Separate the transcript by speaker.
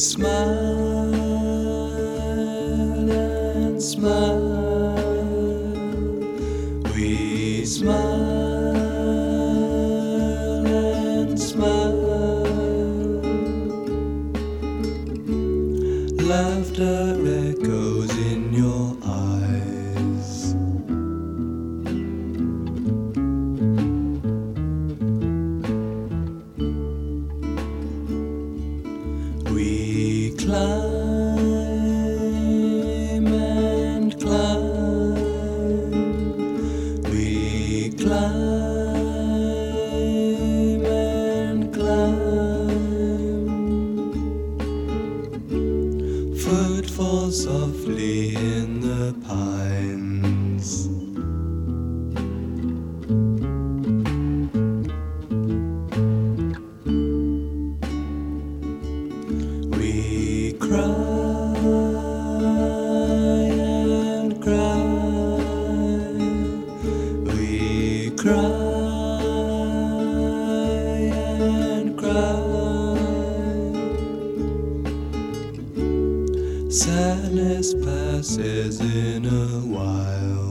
Speaker 1: smile and smile. We smile and smile. Laughter echoes in your eyes. We climb and climb. We climb and climb. Footfall softly in the pines. We cry and cry. We cry and cry. Sadness passes in a while.